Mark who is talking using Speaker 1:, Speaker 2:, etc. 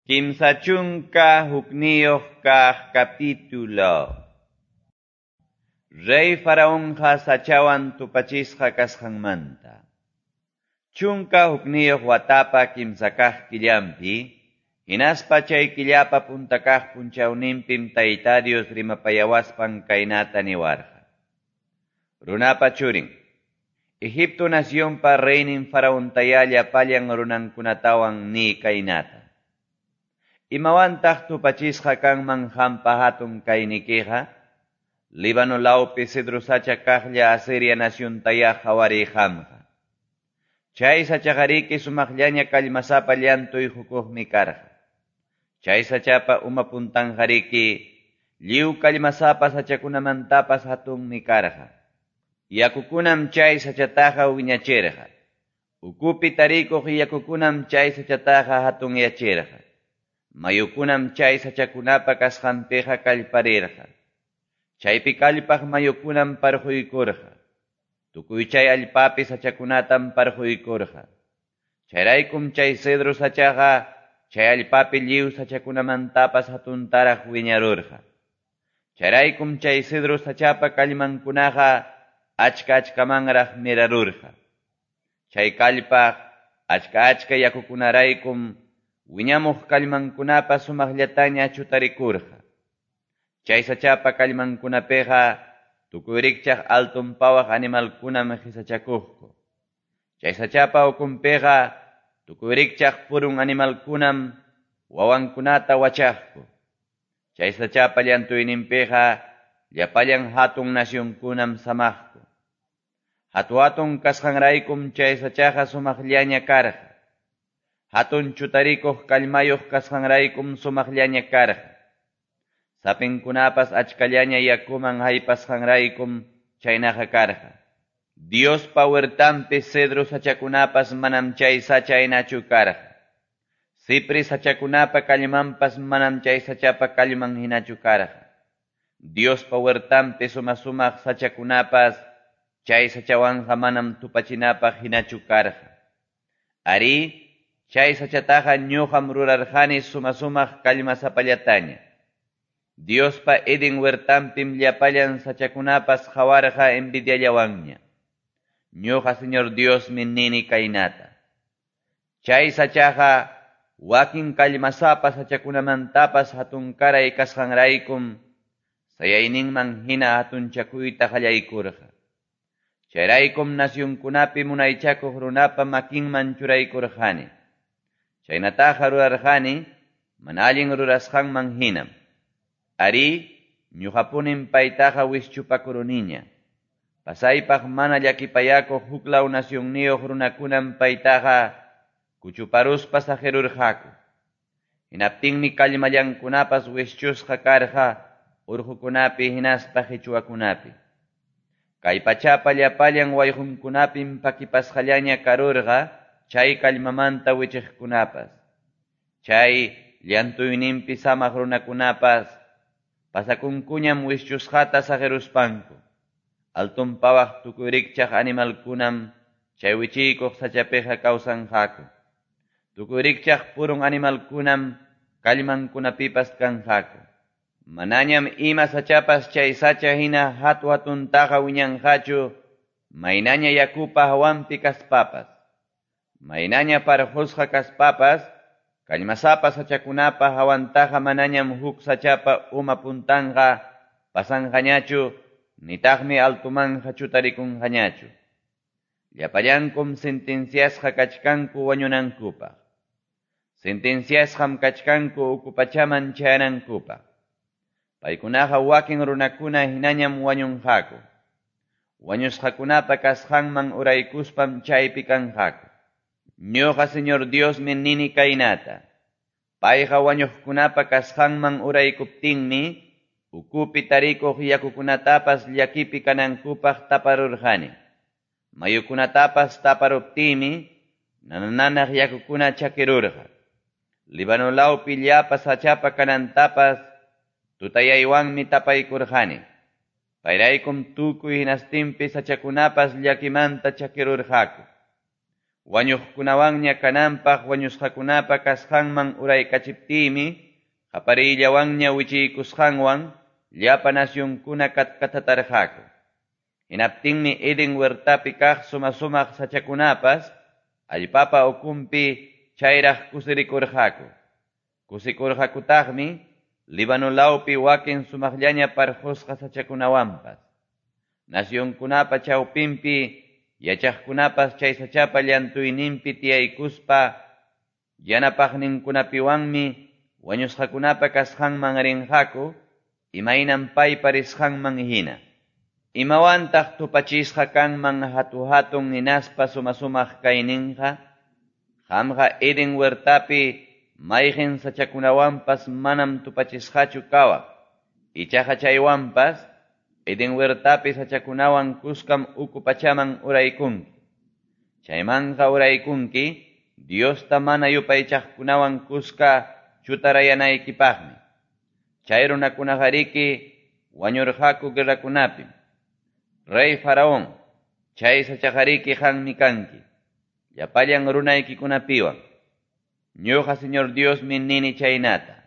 Speaker 1: Kimsachunka hukniyoh kah capítulo. Rey faraonja sachawan tupachisqa kasqanmanta. Chunka hukniyoh watapa kimsakah killampi, hinaspa chay killapa puntakah punchawninpim Tayta Dios rimapayawaspan kaynata niwarqa. Runapa churin, Egipto nacionpa reinin faraontaya llapallan runankunatawan ni kaynata. Imawantaq tupachisqa kanman hampa hatun kaynikiqa, Líbano laupi cedro sacha kaqlla Asiria naciontaya qhawarijamqa. Chay sachaqariki sumaqllaña kallmasapa llantuy hukuqmi karqa. Chay sachapa umapuntanqariki lliw kallmasapa sachakunamantapas hatunmi karqa. Yakukunam chay sachataqa wiñachirqa. Ukupi tarikuq yakukunam chay sachataqa hatunyachirqa. Mayukunam chay sachakunapa kasqanpiqa kallparirqa. Chaypi kallpaq mayukunam parjuykurqa. Tukuy chay allpapi sachakunatam parjuykurqa. Chayraykum chay cedro sachaqa chay allpapi lliw sachakunamantapas hatuntaraq wiñarurqa. Chayraykum chay cedro sachapa kallmankunaqa achka-achkamanraq mirarurqa. Chay kallpaq achka yakukunaraykum wiñamuq kallmankunapas sumaqllataña chutarikurqa. Chay sachapa kallmankunapiqa tukuyrikchaq altunpawaq animalkunam hisachakuqku. Chay sachapa ukunpiqa tukuyrikchaq purun animalkunam wawankunata wachaqku. Chay sachapa llantuyninpiqa llapallan hatun nacionkunam samaqku. Hatun kasqanraykum chay sachaqa sumaqllaña karqa. Hatun chutarikuq kallmayuq kasqanraykum sumaqllaña karqa. Sapinkunapas achkallaña yakuman haypasqanraykum chaynaqa karqa. Diospa huertampi cedro sachakunapas manam chay sachaynachu karqa. Cipri sachakunapa kallmanpas manam chay sachapa kallman hinachu karqa. Diospa huertampi sumaq sachakunapas chay sachawanja manam tupachinapaq hinachu karqa. Ari, chay sachataqa ñuqam rurarqani sumaq kallmasapallataña. Diospa Eden huertampim llapallan sachakunapas qhawarqa envidiallawanña. Ñuqa Señor Diosmi nini kaynata. Chay sachaqa wakin kallmasapa sachakunamantapas hatunkaray kasqanraykum sayayninman hina hatunchakuyta qallaykurqa. Chayraykum nacionkunapi munaychakuq runapa makinman churaykurqani. Chaynataqa rurarqani mana allin rurasqanman hinam. Ari, ñuqapunin paytaqa wischupakuruniña. Pasaypaq mana llakipayakuq huklaw nacionniyuq runakunam paytaqa kuchuparuspa sajerurqaku. Hinaptinmi kallmallankunapas wischusqa karqa urqukunapi hinaspa qichwakunapi. Kay pachapa llapallan wayqunkunapim pakipasqallaña karurqa chay kallmamanta wichiqkunapas. Chay llantuyninpi samaq runakunapas pasakunkuñam wischusqata sajeruspanku. Altunpawaq tukuyrikchaq animalkunam chay wichiykuq sachapiqa kawsanqaku. Tukuyrikchaq purun animalkunam kallmankunapipas kanqaku. Manañam ima sachapas chay sacha hina hatuntaqa wiñanqachu, maynaña yakupa hawanpi kaspapas. Maynaña parjusqa kaspapas, kallmasapa sachakunapa hawantaqa manañam huk sachapa umapuntanqa pasanqañachu, nitaqmi altumanja chutarikunqañachu. Llapallankum sentenciasqa kachkanku wañunankupaq. Sentenciasqam kachkanku ukupachaman chayanankupaq. Paykunaqa wakin runakuna hinañam wañunqaku. Wañusqakunapa kasqanman uraykuspam chaypi kanqaku. Ñuqa Señor Diosmi nini kaynata. Payqa wañuqkunapa kasqanman uraykuptinmi, ukupi tarikuq yakukunatapas llakipi kanankupaq taparurqani. Mayukunatapas taparuptimi, nananaq yakukuna chakirurqa. Líbano laupi llapa sachapa kanantapas tutayaywanmi tapaykurqani. Payraykum tukuy hinastinpi sachakunapas llakimanta chakirurqaku. wañuqkunawanña kananpaq wañusqakunapa kasqanman uraykachiptimi, qaparillawanña wichiykusqanwan llapa nasyunkuna katkatatarqaku. Hinaptinmi Eden huertapi kaq sumaq sachakunapas allpapa ukunpi chayraq kusirikurqaku. Kusikurqakutaqmi Líbano lawpi wakin sumaqllaña parqusqa sachakunawanpas. Nasyunkunapa chawpinpi yachaqkunapas chay sachapa llantuyninpi tiyaykuspa yanapaqninkunapiwanmi wañusqakunapa kasqanman rinqaku, imaynan paypa risqanman hina. Imawantaq tupachisqa kanman hatun ninaspa sumaq kayninqa, qamqa Eden huertapi mayqin sachakunawanpas manam tupachisqachu kawaq. Ichaqa chaywanpas Eden huertapi sachakunawan kuskam uku pachaman uraykunki. Chaymanqa uraykunki Diosta mana yupaychaqkunawan kuska chutarayanaykipaqmi. Chay runakunaqariki wañurqaku guerrakunapim. Rey Faraón, chay sachaqariki qammi kanki, llapallan runaykikunapiwan. Ñuqa Señor Diosmi nini chaynata.